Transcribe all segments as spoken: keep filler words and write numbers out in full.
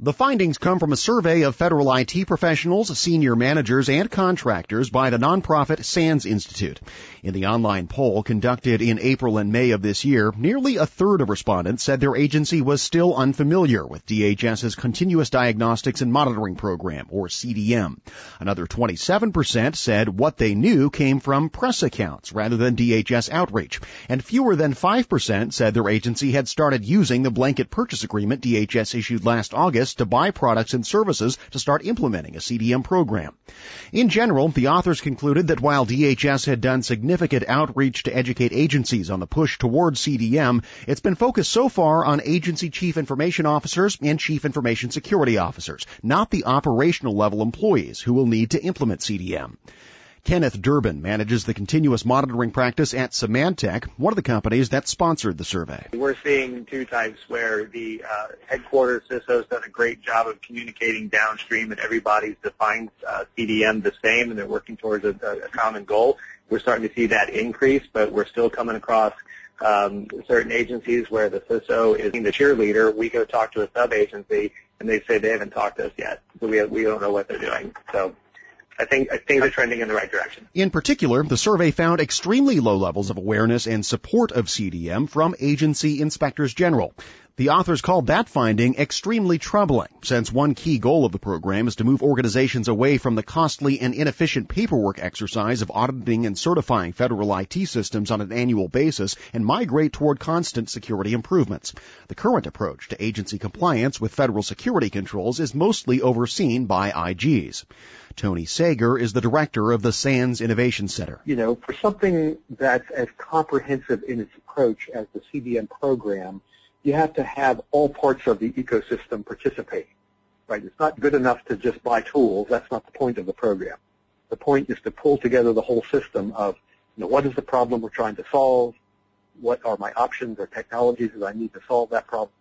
The findings come from a survey of federal I T professionals, senior managers, and contractors by the nonprofit SANS Institute. In the online poll conducted in April and May of this year, nearly a third of respondents said their agency was still unfamiliar with D H S's Continuous Diagnostics and Monitoring Program, or C D M. Another twenty-seven percent said what they knew came from press accounts rather than D H S outreach, and fewer than five percent said their agency had started using the blanket purchase agreement D H S issued last August to buy products and services to start implementing a C D M program. In general, the authors concluded that while D H S had done significant outreach to educate agencies on the push towards C D M, it's been focused so far on agency chief information officers and chief information security officers, not the operational level employees who will need to implement C D M. Kenneth Durbin manages the continuous monitoring practice at Symantec, one of the companies that sponsored the survey. We're seeing two types where the uh, headquarters C I S O's done a great job of communicating downstream, and everybody's defined uh, C D M the same, and they're working towards a, a common goal. We're starting to see that increase, but we're still coming across um, certain agencies where the C I S O is the cheerleader. We go talk to a sub-agency, and they say they haven't talked to us yet, so we, have, we don't know what they're doing. So I think, I think they're trending in the right direction. In particular, the survey found extremely low levels of awareness and support of C D M from agency inspectors general. The authors called that finding extremely troubling, since one key goal of the program is to move organizations away from the costly and inefficient paperwork exercise of auditing and certifying federal I T systems on an annual basis and migrate toward constant security improvements. The current approach to agency compliance with federal security controls is mostly overseen by I Gs. Tony Sager is the director of the SANS Innovation Center. You know, for something that's as comprehensive in its approach as the C D M program, you have to have all parts of the ecosystem participating, right? It's not good enough to just buy tools. That's not the point of the program. The point is to pull together the whole system of, you know, what is the problem we're trying to solve? What are my options or technologies that I need to solve that problem?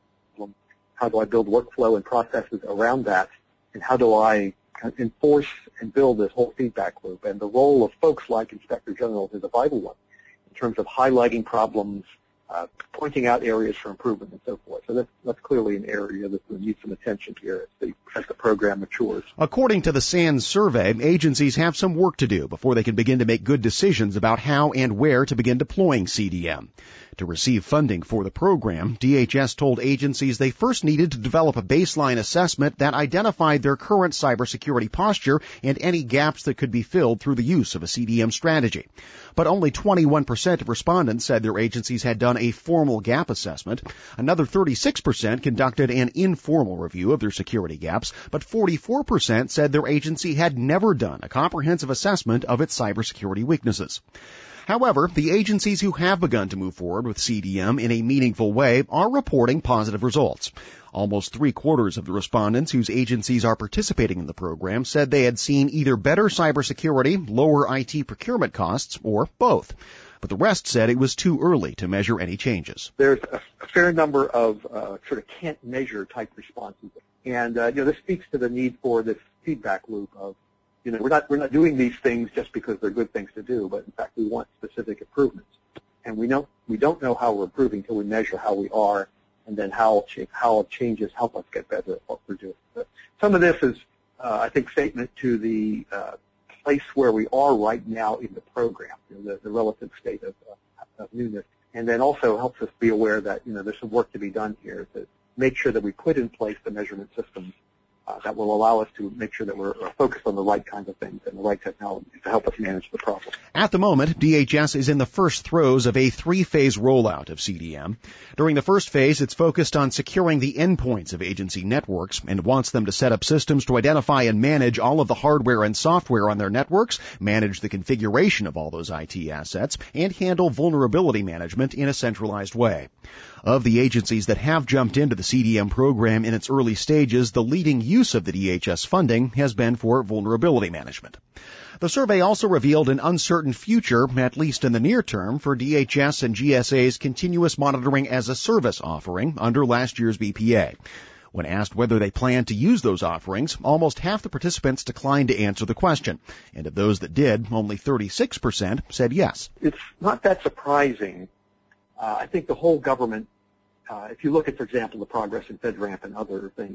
How do I build workflow and processes around that? And how do I enforce and build this whole feedback loop? And the role of folks like Inspector Generals is a vital one in terms of highlighting problems, Uh, pointing out areas for improvement and so forth. So that's, that's clearly an area that will need some attention here as the, as the program matures. According to the SANS survey, agencies have some work to do before they can begin to make good decisions about how and where to begin deploying C D M. To receive funding for the program, D H S told agencies they first needed to develop a baseline assessment that identified their current cybersecurity posture and any gaps that could be filled through the use of a C D M strategy. But only twenty-one percent of respondents said their agencies had done a formal gap assessment. Another thirty-six percent conducted an informal review of their security gaps, but forty-four percent said their agency had never done a comprehensive assessment of its cybersecurity weaknesses. However, the agencies who have begun to move forward with C D M in a meaningful way are reporting positive results. Almost three-quarters of the respondents whose agencies are participating in the program said they had seen either better cybersecurity, lower I T procurement costs, or both. But the rest said it was too early to measure any changes. There's a, a fair number of uh, sort of can't-measure type responses. And, uh, you know, this speaks to the need for this feedback loop of, you know, we're not, we're not doing these things just because they're good things to do, but in fact we want specific improvements. And we know, we don't know how we're improving until we measure how we are, and then how, how changes help us get better at what we're doing. But some of this is, uh, I think, statement to the uh, place where we are right now in the program, you know, the, the relative state of, uh, of newness, and then also helps us be aware that, you know, there's some work to be done here to make sure that we put in place the measurement systems Uh, that will allow us to make sure that we're focused on the right kinds of things and the right technologies to help us manage the problem. At the moment, D H S is in the first throes of a three-phase rollout of C D M. During the first phase, it's focused on securing the endpoints of agency networks and wants them to set up systems to identify and manage all of the hardware and software on their networks, manage the configuration of all those I T assets, and handle vulnerability management in a centralized way. Of the agencies that have jumped into the C D M program in its early stages, the leading use of the D H S funding has been for vulnerability management. The survey also revealed an uncertain future, at least in the near term, for D H S and G S A's continuous monitoring as a service offering under last year's B P A. When asked whether they plan to use those offerings, almost half the participants declined to answer the question. And of those that did, only thirty-six percent said yes. It's not that surprising. Uh, I think the whole government, uh, if you look at, for example, the progress in FedRAMP and other things,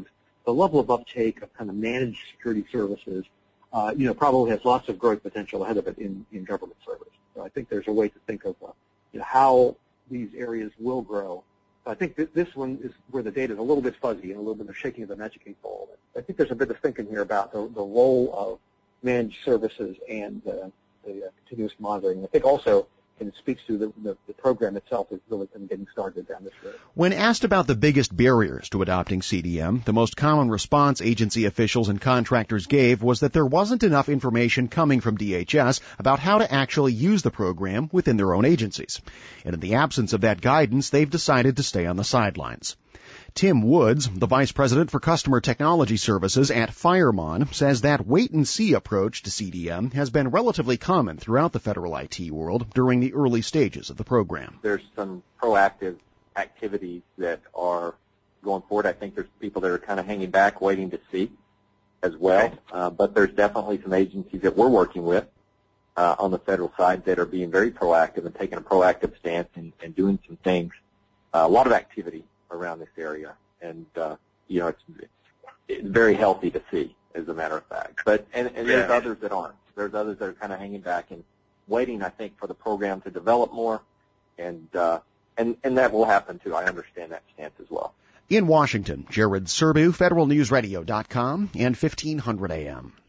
the level of uptake of kind of managed security services, uh, you know, probably has lots of growth potential ahead of it in, in government service. So I think there's a way to think of, uh, you know, how these areas will grow. So I think th- this one is where the data is a little bit fuzzy and a little bit of shaking of the magic eight ball. I think there's a bit of thinking here about the, the role of managed services and uh, the uh, continuous monitoring. I think also, and it speaks to the, the, the program itself is really kind of getting started down this road. When asked about the biggest barriers to adopting C D M, the most common response agency officials and contractors gave was that there wasn't enough information coming from D H S about how to actually use the program within their own agencies. And in the absence of that guidance, they've decided to stay on the sidelines. Tim Woods, the Vice President for Customer Technology Services at Firemon, says that wait-and-see approach to C D M has been relatively common throughout the federal I T world during the early stages of the program. There's some proactive activities that are going forward. I think there's people that are kind of hanging back, waiting to see as well. Uh, but there's definitely some agencies that we're working with uh, on the federal side that are being very proactive and taking a proactive stance and, and doing some things. Uh, a lot of activity around this area, and uh, you know, it's, it's very healthy to see, as a matter of fact. But and, and there's Yeah. others that aren't. There's others that are kind of hanging back and waiting, I think, for the program to develop more, and uh, and and that will happen too. I understand that stance as well. In Washington, Jared Serbu, Federal News Radio dot com and fifteen hundred A M.